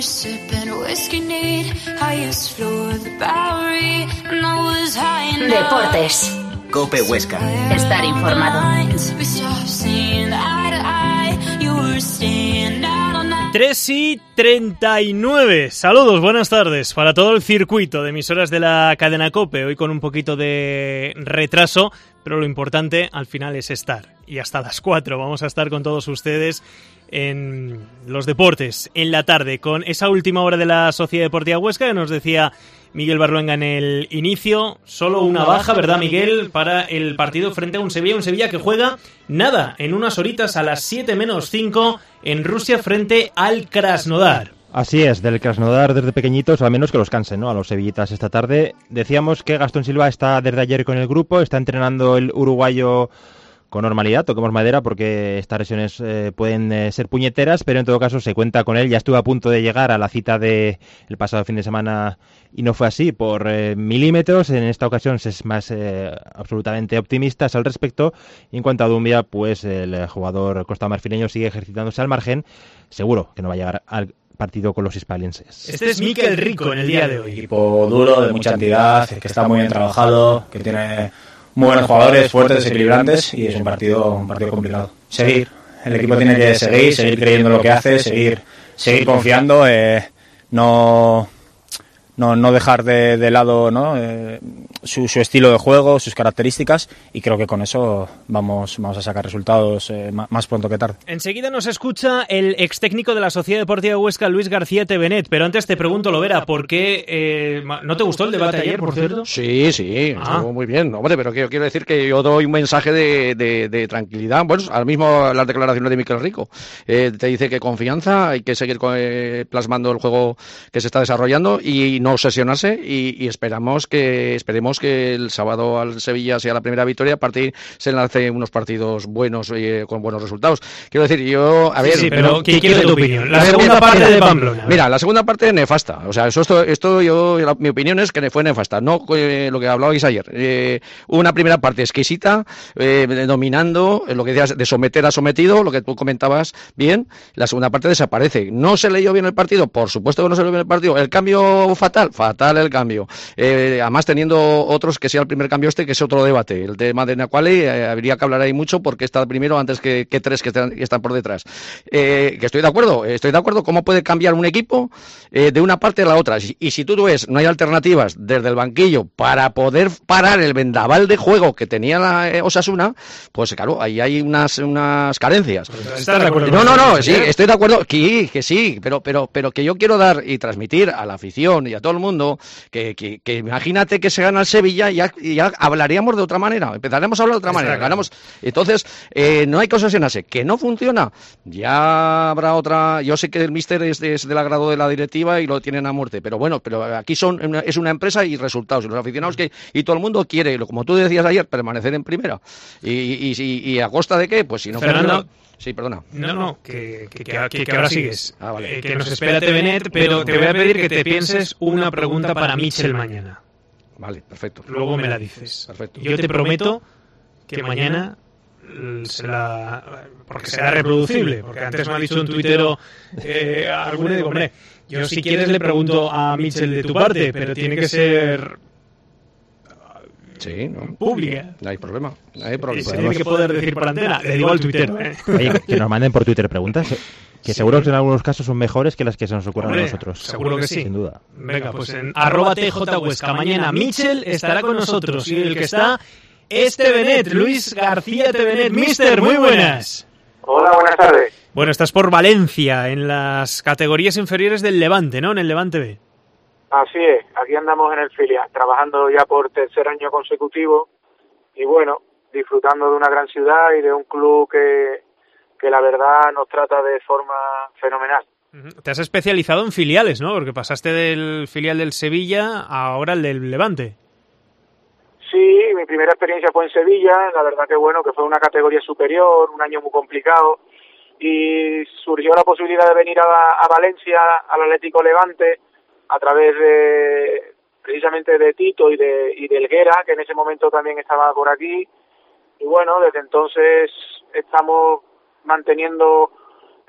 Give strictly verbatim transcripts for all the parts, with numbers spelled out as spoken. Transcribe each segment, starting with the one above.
Deportes. COPE Huesca. Estar informado. tres y treinta y nueve. Saludos, buenas tardes para todo el circuito de emisoras de la cadena COPE. Hoy con un poquito de retraso, pero lo importante al final es estar. Y hasta las cuatro vamos a estar con todos ustedes en los deportes en la tarde, con esa última hora de la Sociedad Deportiva Huesca que nos decía Miguel Barluenga en el inicio. Solo una baja, ¿verdad, Miguel?, para el partido frente a un Sevilla, un Sevilla que juega nada, en unas horitas a las siete menos cinco en Rusia frente al Krasnodar. Así es, del Krasnodar desde pequeñitos, al menos que los cansen, ¿no?, a los sevillitas esta tarde. Decíamos que Gastón Silva está desde ayer con el grupo, está entrenando el uruguayo con normalidad, toquemos madera porque estas lesiones eh, pueden eh, ser puñeteras, pero en todo caso se cuenta con él. Ya estuvo a punto de llegar a la cita de el pasado fin de semana y no fue así por eh, milímetros. En esta ocasión es más eh, absolutamente optimistas al respecto. Y en cuanto a Dumbia, pues el jugador costamarfileño sigue ejercitándose al margen. Seguro que no va a llegar al partido con los hispalenses. Este es Mikel Rico en el día de hoy. Equipo duro, de mucha entidad, que está muy bien trabajado, que tiene muy buenos jugadores, fuertes, desequilibrantes, y es un partido un partido complicado. Seguir, el equipo tiene que seguir, seguir creyendo en lo que hace, seguir seguir confiando, eh, no, no no dejar de, de lado, ¿no?, eh, su, su estilo de juego, sus características, y creo que con eso vamos vamos a sacar resultados eh, más pronto que tarde. Enseguida nos escucha el ex técnico de la Sociedad Deportiva Huesca, Luis García Tevenet, pero antes te pregunto, Lovera, ¿por qué eh, no te gustó el debate ayer, por cierto? Sí, sí, ah. estuvo muy bien, hombre, pero quiero, quiero decir que yo doy un mensaje de, de, de tranquilidad. Bueno, ahora mismo las declaraciones de Mikel Rico eh, te dice que confianza, hay que seguir eh, plasmando el juego que se está desarrollando y no obsesionarse, y, y esperamos que esperemos que el sábado al Sevilla sea la primera victoria, a partir se lance unos partidos buenos eh, con buenos resultados. Quiero decir, yo, a ver... Sí, sí, pero ¿qué quieres tu opinión? La ver, segunda mira, parte mira, de Pamplona. Mira, la segunda parte nefasta. O sea, eso esto, esto yo, la, mi opinión es que fue nefasta. No eh, lo que hablabais ayer. Eh, una primera parte exquisita, eh, dominando, eh, lo que decías de someter a sometido, lo que tú comentabas bien. La segunda parte desaparece. ¿No se leyó bien el partido? Por supuesto que no se leyó bien el partido. ¿El cambio fatal? Fatal el cambio. Eh, además teniendo otros que sea el primer cambio este, que es otro debate. El tema de Nacuali, eh, habría que hablar ahí mucho porque está primero antes que, que tres que están, que están por detrás. Eh, que estoy de acuerdo, estoy de acuerdo. ¿Cómo puede cambiar un equipo eh, de una parte a la otra? Y, y si tú ves, no hay alternativas desde el banquillo para poder parar el vendaval de juego que tenía la eh, Osasuna, pues claro, ahí hay unas, unas carencias. ¿Estás de acuerdo? No, no, no, sí, estoy de acuerdo, que, que sí, pero, pero, pero que yo quiero dar y transmitir a la afición y a todo el mundo que, que, que imagínate que se gana el Sevilla y ya, y ya hablaríamos de otra manera, empezaremos a hablar de otra manera, ganamos. Entonces, eh, no hay que obsesionarse, que no funciona, ya habrá otra. Yo sé que el míster es, de, es del agrado de la directiva y lo tienen a muerte, pero bueno, pero aquí son es una empresa y resultados, y los aficionados que y todo el mundo quiere, como tú decías ayer, permanecer en primera. Y, y, y, y a costa de qué, pues si no Fernando, sí, perdona. No, no, que, que, que, que, que ahora sigues. Ah, vale. eh, que nos espera Tevenet, pero te voy a pedir que te pienses una pregunta para Michel mañana. Vale, perfecto. Luego me la dices. Perfecto. Yo te prometo que mañana se la, porque será reproducible, porque antes me ha dicho un tuitero eh, alguno y digo, hombre, yo si quieres le pregunto a Michel de tu parte, pero tiene que ser sí, no, pública. No hay problema. No hay problema. Y se tiene que poder decir por antena. Le digo al tuitero, ¿eh? Oye, que nos manden por Twitter preguntas, que sí, seguro que en algunos casos son mejores que las que se nos ocurran hombre, a nosotros. Seguro que sí. Sin duda. Venga, pues en arroba T J Huesca mañana Michel estará con nosotros y el que está es Tevenet, Luis García Tevenet. Mister, muy buenas. Hola, buenas tardes. Bueno, estás por Valencia, en las categorías inferiores del Levante, ¿no? En el Levante B. Así es, aquí andamos en el filial, trabajando ya por tercer año consecutivo y bueno, disfrutando de una gran ciudad y de un club que, que la verdad nos trata de forma fenomenal. Te has especializado en filiales, ¿no? Porque pasaste del filial del Sevilla a ahora el del Levante. Sí, mi primera experiencia fue en Sevilla, la verdad que bueno, que fue una categoría superior, un año muy complicado, y surgió la posibilidad de venir a, a Valencia, al Atlético Levante, a través de precisamente de Tito y de, y de Helguera, que en ese momento también estaba por aquí, y bueno, desde entonces estamos manteniendo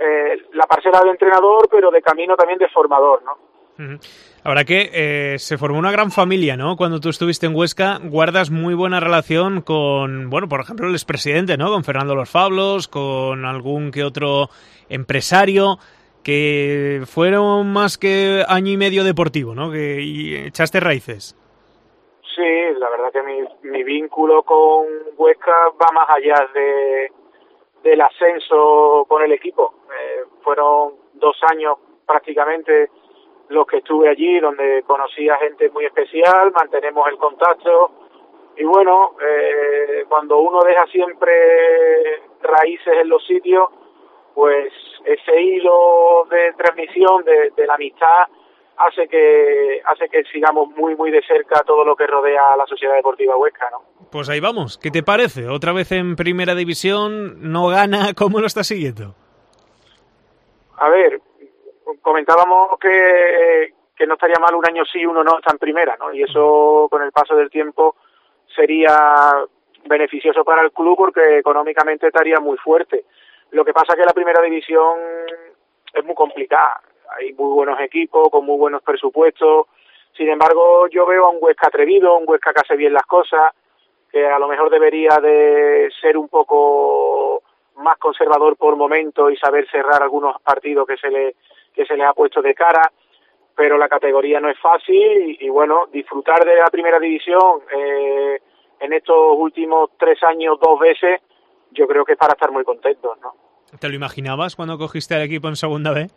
eh, la parcela de entrenador, pero de camino también de formador, ¿no? Uh-huh. Ahora que eh, se formó una gran familia, ¿no? Cuando tú estuviste en Huesca, guardas muy buena relación con, bueno, por ejemplo, el expresidente, ¿no? Con Fernando Los Fablos, con algún que otro empresario, que fueron más que año y medio deportivo, ¿no? Que y echaste raíces. Sí, la verdad que mi, mi vínculo con Huesca va más allá de del ascenso con el equipo. Eh, fueron dos años prácticamente los que estuve allí, donde conocí a gente muy especial, mantenemos el contacto y bueno, eh, cuando uno deja siempre raíces en los sitios, pues ese hilo de transmisión de, de la amistad hace que hace que sigamos muy muy de cerca todo lo que rodea a la Sociedad Deportiva Huesca, ¿no? Pues ahí vamos, ¿qué te parece? Otra vez en Primera División, no gana, ¿cómo lo estás siguiendo? A ver, comentábamos que, que no estaría mal un año sí, uno no está en primera, ¿no? Y eso con el paso del tiempo sería beneficioso para el club porque económicamente estaría muy fuerte. Lo que pasa es que la Primera División es muy complicada. Hay muy buenos equipos, con muy buenos presupuestos. Sin embargo, yo veo a un Huesca atrevido, un Huesca que hace bien las cosas, que a lo mejor debería de ser un poco más conservador por momento y saber cerrar algunos partidos que se le que se les ha puesto de cara, pero la categoría no es fácil y, y bueno, disfrutar de la Primera División eh, en estos últimos tres años dos veces, yo creo que es para estar muy contentos, ¿no? ¿Te lo imaginabas cuando cogiste al equipo en Segunda B?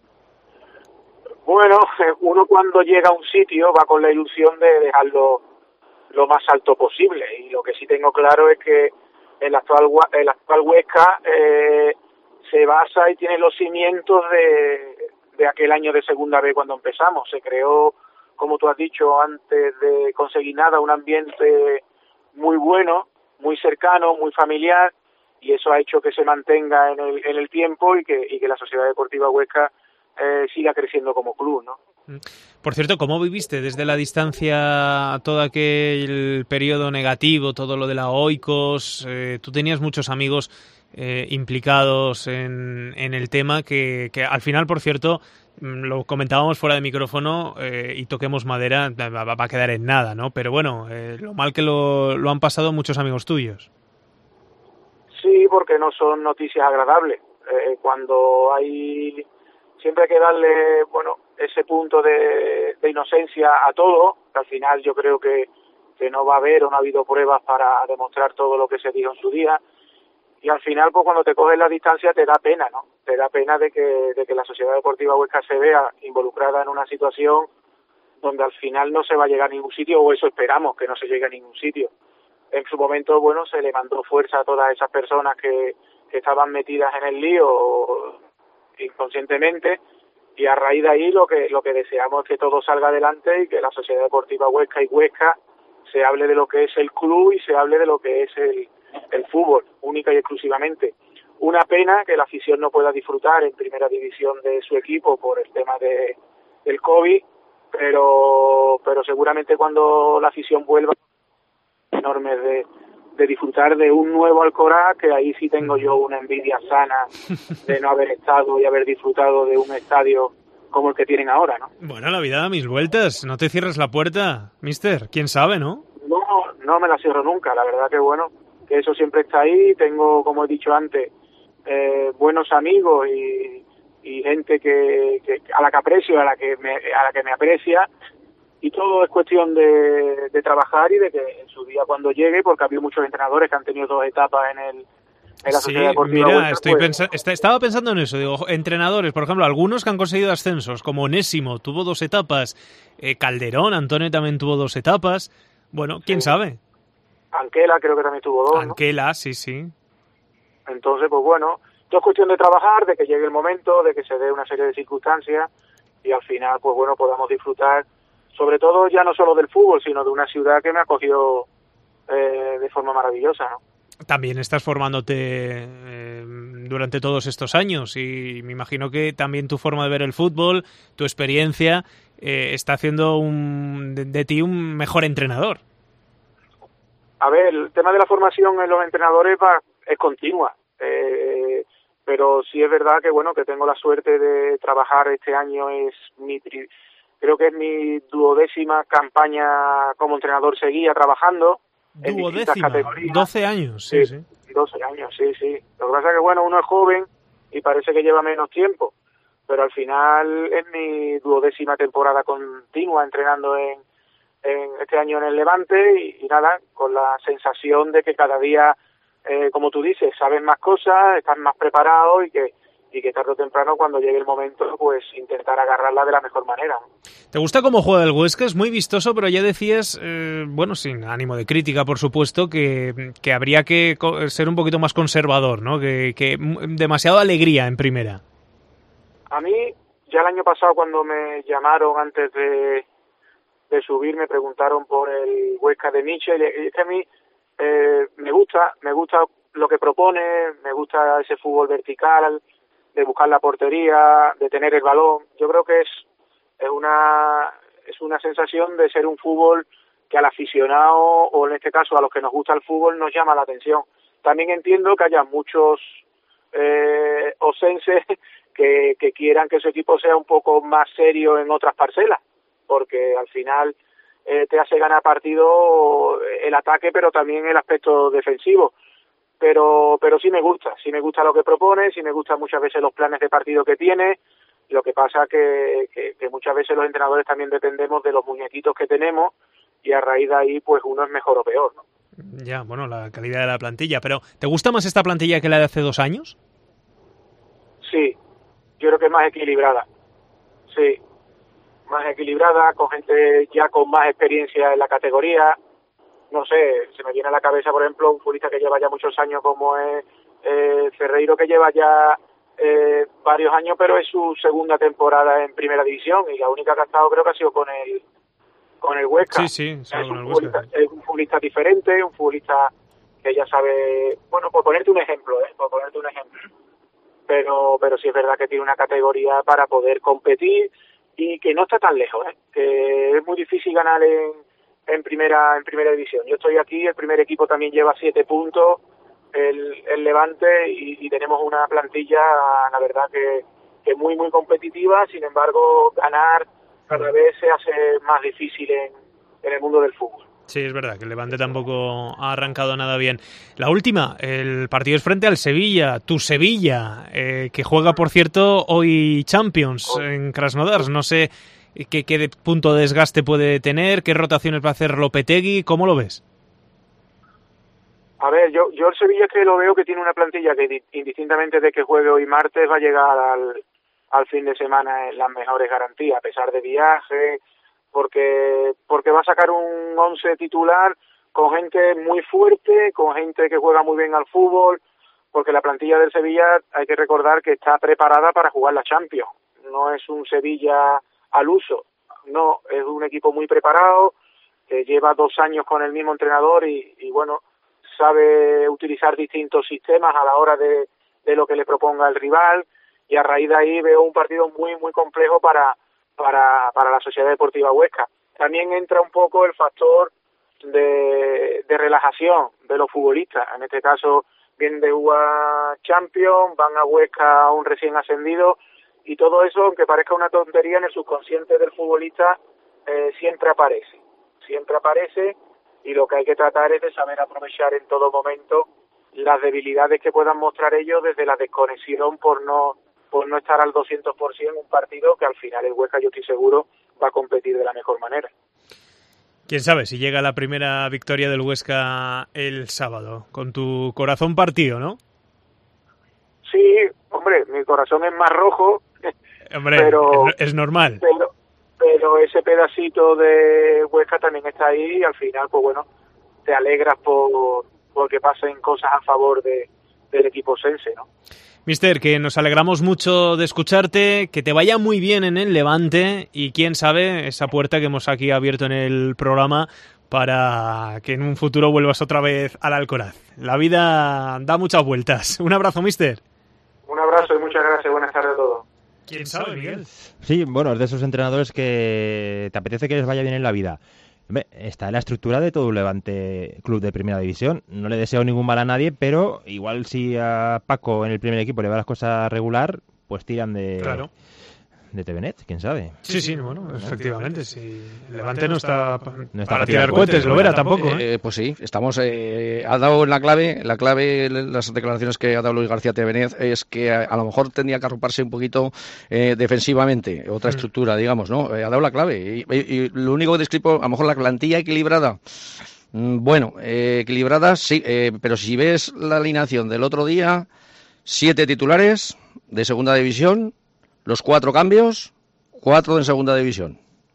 Bueno, uno cuando llega a un sitio va con la ilusión de dejarlo lo más alto posible y lo que sí tengo claro es que el actual el actual Huesca eh, se basa y tiene los cimientos de, de aquel año de Segunda B cuando empezamos. Se creó, como tú has dicho, antes de conseguir nada, un ambiente muy bueno, muy cercano, muy familiar y eso ha hecho que se mantenga en el, en el tiempo y que, y que la Sociedad Deportiva Huesca Eh, siga creciendo como club, ¿no? Por cierto, ¿cómo viviste desde la distancia todo aquel periodo negativo, todo lo de la Oikos? Eh, tú tenías muchos amigos eh, implicados en, en el tema que, que al final, por cierto, lo comentábamos fuera de micrófono eh, y toquemos madera, va, va a quedar en nada, ¿no? Pero bueno, eh, lo mal que lo, lo han pasado muchos amigos tuyos. Sí, porque no son noticias agradables. Eh, cuando hay... Siempre hay que darle, bueno, ese punto de, de inocencia a todo, que al final yo creo que, que no va a haber o no ha habido pruebas para demostrar todo lo que se dijo en su día. Y al final, pues cuando te coges la distancia te da pena, ¿no? Te da pena de que, de que la Sociedad Deportiva Huesca se vea involucrada en una situación donde al final no se va a llegar a ningún sitio, o eso esperamos, que no se llegue a ningún sitio. En su momento, bueno, se le mandó fuerza a todas esas personas que, que estaban metidas en el lío inconscientemente y a raíz de ahí lo que lo que deseamos es que todo salga adelante y que la Sociedad Deportiva Huesca y Huesca se hable de lo que es el club y se hable de lo que es el, el fútbol, única y exclusivamente. Una pena que la afición no pueda disfrutar en primera división de su equipo por el tema de del COVID, pero pero seguramente cuando la afición vuelva enorme de de disfrutar de un nuevo Alcoraz, que ahí sí tengo yo una envidia sana de no haber estado y haber disfrutado de un estadio como el que tienen ahora, ¿no? Bueno, la vida da mis vueltas, no te cierres la puerta, mister, quién sabe, ¿no? No, no me la cierro nunca, la verdad que bueno, que eso siempre está ahí, tengo, como he dicho antes, eh, buenos amigos y, y gente que, que a la que aprecio, a la que me, a la que me aprecia, y todo es cuestión de, de trabajar y de que en su día cuando llegue, porque ha habido muchos entrenadores que han tenido dos etapas en el en la sí, Sociedad Deportiva mira, Huesca, estoy pues, pensa está, estaba pensando en eso, digo, entrenadores, por ejemplo, algunos que han conseguido ascensos, como Onésimo, tuvo dos etapas, eh, Calderón, Antonio también tuvo dos etapas, bueno, quién sí. sabe. Anquela creo que también tuvo dos, Anquela, ¿no? sí, sí. Entonces, pues bueno, todo es cuestión de trabajar, de que llegue el momento, de que se dé una serie de circunstancias y al final, pues bueno, podamos disfrutar sobre todo ya no solo del fútbol, sino de una ciudad que me ha acogido eh, de forma maravillosa, ¿no? También estás formándote eh, durante todos estos años y me imagino que también tu forma de ver el fútbol, tu experiencia, eh, está haciendo un, de, de ti un mejor entrenador. A ver, el tema de la formación en los entrenadores va, es continua, eh, pero sí es verdad que bueno, que tengo la suerte de trabajar este año, es mi creo que es mi duodécima campaña como entrenador seguía trabajando en distintas categorías. doce años, sí, sí. sí. doce años, sí, sí. Lo que pasa es que bueno, uno es joven y parece que lleva menos tiempo, pero al final es mi duodécima temporada continua entrenando en, en este año en el Levante y, y nada, con la sensación de que cada día, eh, como tú dices, sabes más cosas, estás más preparado y que y que tarde o temprano, cuando llegue el momento, pues intentar agarrarla de la mejor manera. ¿Te gusta cómo juega el Huesca? Es muy vistoso, pero ya decías, eh, bueno, sin ánimo de crítica, por supuesto, que, que habría que ser un poquito más conservador, ¿no? Que, que demasiada alegría en primera. A mí, ya el año pasado, cuando me llamaron antes de, de subir, me preguntaron por el Huesca de Michel, y es que a mí eh, me gusta, me gusta lo que propone, me gusta ese fútbol vertical, de buscar la portería, de tener el balón. Yo creo que es, es una es una sensación de ser un fútbol que al aficionado, o en este caso a los que nos gusta el fútbol, nos llama la atención. También entiendo que haya muchos eh, osenses que, que quieran que su equipo sea un poco más serio en otras parcelas, porque al final eh, te hace ganar partido el ataque, pero también el aspecto defensivo. Pero pero sí me gusta, sí me gusta lo que propone, sí me gustan muchas veces los planes de partido que tiene. Lo que pasa que, que, que muchas veces los entrenadores también dependemos de los muñequitos que tenemos y a raíz de ahí pues uno es mejor o peor, ¿no? Ya, bueno, la calidad de la plantilla, pero ¿te gusta más esta plantilla que la de hace dos años? Sí, yo creo que es más equilibrada, sí, más equilibrada, con gente ya con más experiencia en la categoría. No sé, se me viene a la cabeza, por ejemplo, un futbolista que lleva ya muchos años como es eh, Ferreiro, que lleva ya eh, varios años, pero es su segunda temporada en Primera División y la única que ha estado creo que ha sido con el con el Huesca. Sí, sí, solo es, con un el Huesca. Es un futbolista diferente, un futbolista que ya sabe, bueno, por ponerte un ejemplo, ¿eh? por ponerte un ejemplo, pero pero sí es verdad que tiene una categoría para poder competir y que no está tan lejos, ¿eh? Que es muy difícil ganar en en primera en primera división. Yo estoy aquí, el primer equipo también lleva siete puntos, el, el Levante, y, y tenemos una plantilla, la verdad, que, que muy, muy competitiva. Sin embargo, ganar cada vez se hace más difícil en, en el mundo del fútbol. Sí, es verdad que el Levante tampoco ha arrancado nada bien. La última, el partido es frente al Sevilla, tu Sevilla, eh, que juega, por cierto, hoy Champions en Krasnodar. No sé ¿Qué, ¿Qué punto de desgaste puede tener? ¿Qué rotaciones va a hacer Lopetegui? ¿Cómo lo ves? A ver, yo yo el Sevilla es que lo veo que tiene una plantilla que indistintamente de que juegue hoy martes va a llegar al, al fin de semana en las mejores garantías, a pesar de viaje, porque porque va a sacar un once titular con gente muy fuerte, con gente que juega muy bien al fútbol, porque la plantilla del Sevilla hay que recordar que está preparada para jugar la Champions. No es un Sevilla al uso, no, es un equipo muy preparado, que lleva dos años con el mismo entrenador y, y bueno, sabe utilizar distintos sistemas a la hora de, de lo que le proponga el rival, y a raíz de ahí veo un partido muy muy complejo para, para, para la Sociedad Deportiva Huesca. También entra un poco el factor de, de relajación de los futbolistas, en este caso vienen de jugar Champions, van a Huesca a un recién ascendido, y todo eso, aunque parezca una tontería, en el subconsciente del futbolista eh, siempre aparece, siempre aparece, y lo que hay que tratar es de saber aprovechar en todo momento las debilidades que puedan mostrar ellos desde la desconexión por no por no estar al doscientos por ciento en un partido que al final el Huesca, yo estoy seguro, va a competir de la mejor manera. Quién sabe si llega la primera victoria del Huesca el sábado, con tu corazón partido, ¿no? Sí, hombre, mi corazón es más rojo. Hombre, pero, es, es normal. Pero, pero ese pedacito de Huesca también está ahí y al final, pues bueno, te alegras por porque pasen cosas a favor de, del equipo sense, ¿no? Mister, que nos alegramos mucho de escucharte, que te vaya muy bien en el Levante y quién sabe, esa puerta que hemos aquí abierto en el programa para que en un futuro vuelvas otra vez al Alcoraz. La vida da muchas vueltas. Un abrazo, mister. Un abrazo y muchas gracias. Buenas tardes a todos. ¿Quién sabe, Miguel? Sí, bueno, es de esos entrenadores que te apetece que les vaya bien en la vida. Hombre, está la estructura de todo un Levante club de primera división. No le deseo ningún mal a nadie, pero igual si a Paco en el primer equipo le va las cosas regular, pues tiran de... Claro. De T V Net, quién sabe. Sí, sí, bueno, efectivamente. Si el Levante no está, no está para tirar cohetes, lo verá tampoco. ¿eh? Eh, pues sí, estamos. Eh, ha dado la clave, la clave, las declaraciones que ha dado Luis García Tevenet es que a, a lo mejor tendría que arroparse un poquito eh, defensivamente, otra estructura, digamos, ¿no? Eh, ha dado la clave. Y, y, y lo único que discrepo, a lo mejor la plantilla equilibrada. Bueno, eh, equilibrada sí, eh, pero si ves la alineación del otro día, siete titulares de segunda división. Los cuatro cambios, cuatro en segunda división.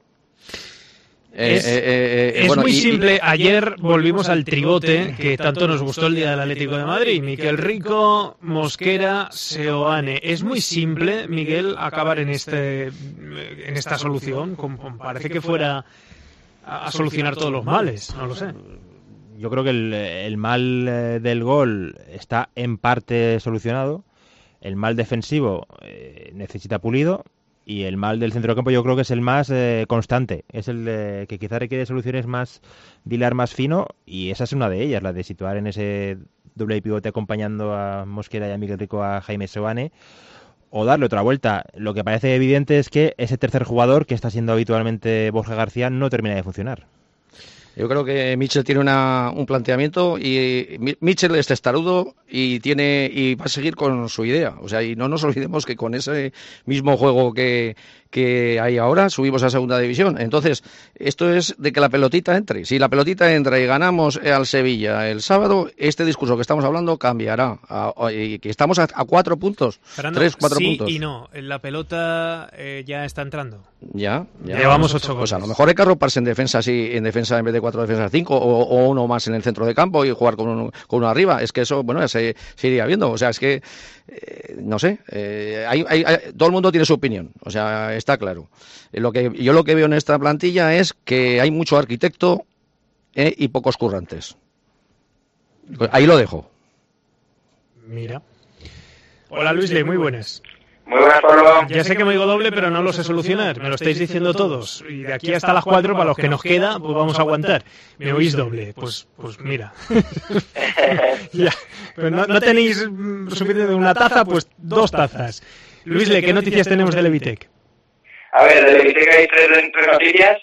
Es, eh, eh, eh, es bueno, muy y, simple. Ayer volvimos al tribote que tanto nos gustó el día del Atlético de Madrid. Miquel Rico, Mosquera, Seoane. Es muy simple, Miguel, acabar en este en esta solución. Como parece que fuera a, a solucionar todos los males. No lo sé. Yo creo que el, el mal del gol está en parte solucionado. El mal defensivo eh, necesita pulido y el mal del centrocampo yo creo que es el más eh, constante. Es el eh, que quizá requiere soluciones más, de hilar más fino, y esa es una de ellas, la de situar en ese doble pivote acompañando a Mosquera y a Miguel Rico a Jaime Seoane, o darle otra vuelta. Lo que parece evidente es que ese tercer jugador, que está siendo habitualmente Borja García, no termina de funcionar. Yo creo que Mitchell tiene una, un planteamiento y Mitchell es testarudo y tiene y va a seguir con su idea. O sea, y no nos olvidemos que con ese mismo juego que, que hay ahora subimos a segunda división. Entonces, esto es de que la pelotita entre. Si la pelotita entra y ganamos al Sevilla el sábado, este discurso que estamos hablando cambiará. A, a, y que estamos a, a cuatro puntos. Fernando, tres, cuatro sí puntos. Y no, la pelota eh, ya está entrando. Ya, ya. Llevamos ocho goles. Pues a lo mejor hay que arroparse en defensa, sí, en defensa en vez de cuatro defensas cinco, o, o uno más en el centro de campo y jugar con uno, con uno arriba. Es que eso, bueno, ya se, se iría viendo. O sea, es que, eh, no sé, eh, hay, hay, hay, todo el mundo tiene su opinión. O sea, está claro. Lo que, yo lo que veo en esta plantilla es que hay mucho arquitecto eh, y pocos currantes. Ahí lo dejo. Mira. Hola, Luisley, muy buenas. Muy buenas, Pablo. Ya sé que me digo doble, pero no lo sé solucionar. Me lo estáis diciendo todos. Y de aquí hasta las cuatro, para los que nos queda, pues vamos a aguantar. Me oís doble. Pues, pues mira. Ya. Pues no, no tenéis suficiente de una taza, pues dos tazas. Luisley, ¿qué noticias tenemos de Levitec? A ver, de Levitec hay tres, tres noticias.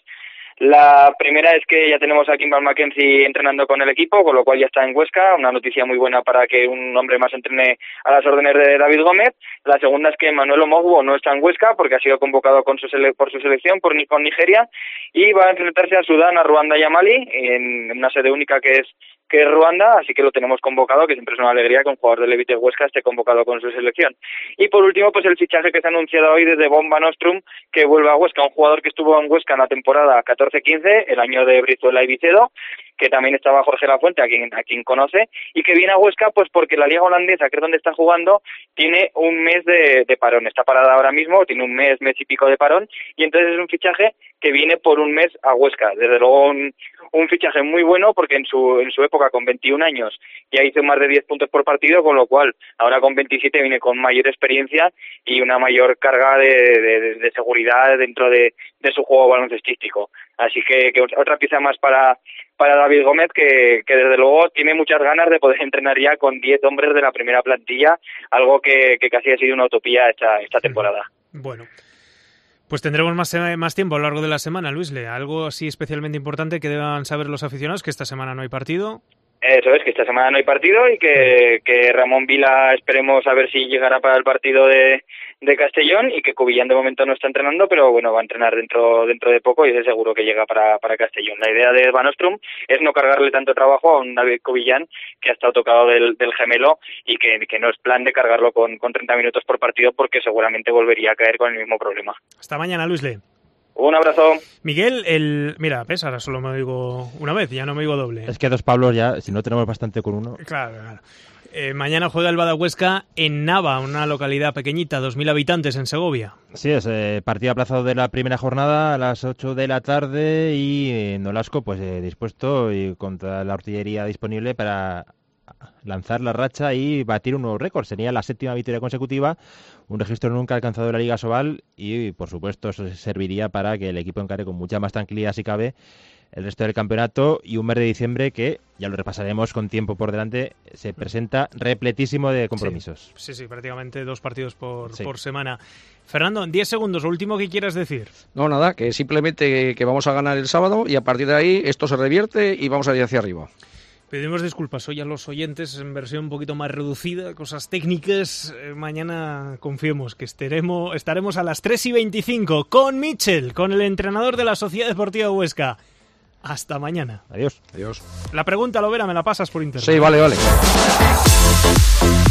La primera es que ya tenemos a Kimball Mackenzie entrenando con el equipo, con lo cual ya está en Huesca, una noticia muy buena para que un hombre más entrene a las órdenes de David Gómez. La segunda es que Manuel Omogbo no está en Huesca porque ha sido convocado con su sele- por su selección por con Nigeria y va a enfrentarse a Sudán, a Ruanda y a Mali en una sede única que es que es Ruanda, así que lo tenemos convocado, que siempre es una alegría que un jugador de Levitec Huesca esté convocado con su selección. Y por último, pues el fichaje que se ha anunciado hoy desde Bomba Nostrum, que vuelve a Huesca, un jugador que estuvo en Huesca en la temporada catorce quince, el año de Brizuela y Vicedo, que también estaba Jorge Lafuente, a quien, a quien conoce, y que viene a Huesca pues porque la liga holandesa, que es donde está jugando, tiene un mes de, de parón, está parada ahora mismo, tiene un mes, mes y pico de parón, y entonces es un fichaje que viene por un mes a Huesca. Desde luego un, un fichaje muy bueno porque en su en su época con veintiún años ya hizo más de diez puntos por partido, con lo cual ahora con veintisiete viene con mayor experiencia y una mayor carga de, de, de seguridad dentro de, de su juego baloncestístico. Así que, que otra pieza más para para David Gómez, que, que desde luego tiene muchas ganas de poder entrenar ya con diez hombres de la primera plantilla, algo que, que casi ha sido una utopía esta, esta temporada. Bueno, pues tendremos más, más tiempo a lo largo de la semana, Luisle. ¿Algo así especialmente importante que deban saber los aficionados? Que esta semana no hay partido. Eso es, que esta semana no hay partido y que, que Ramón Vila esperemos a ver si llegará para el partido de, de Castellón y que Cubillán de momento no está entrenando, pero bueno, va a entrenar dentro dentro de poco y es seguro que llega para, para Castellón. La idea de Van Ostrom es no cargarle tanto trabajo a un David Cubillán que ha estado tocado del, del gemelo y que, que no es plan de cargarlo con, con treinta minutos por partido porque seguramente volvería a caer con el mismo problema. Hasta mañana, Luisle. Un abrazo. Miguel, el mira, ves, ahora solo me oigo una vez, ya no me oigo doble. Es que dos Pablos ya, si no tenemos bastante con uno. Claro, claro. Eh, mañana juega el Bada Huesca en Nava, una localidad pequeñita, dos mil habitantes en Segovia. Sí, es eh, partido aplazado de la primera jornada a las ocho de la tarde y eh, Nolasco pues eh, dispuesto y con toda la artillería disponible para lanzar la racha y batir un nuevo récord. Sería la séptima victoria consecutiva, un registro nunca alcanzado en la Liga Sobal y, por supuesto, eso serviría para que el equipo encare con mucha más tranquilidad, si cabe, el resto del campeonato y un mes de diciembre que, ya lo repasaremos con tiempo por delante, se presenta repletísimo de compromisos. Sí, sí, sí, prácticamente dos partidos por, sí. por semana. Fernando, en diez segundos, lo último que quieras decir. No, nada, que simplemente que, que vamos a ganar el sábado y a partir de ahí esto se revierte y vamos a ir hacia arriba. Pedimos disculpas hoy a los oyentes en versión un poquito más reducida, cosas técnicas. Eh, mañana confiemos que estaremos, estaremos a las tres y veinticinco con Mitchell, con el entrenador de la Sociedad Deportiva Huesca. Hasta mañana. Adiós. Adiós. La pregunta, Lovera, me la pasas por internet. Sí, vale, vale.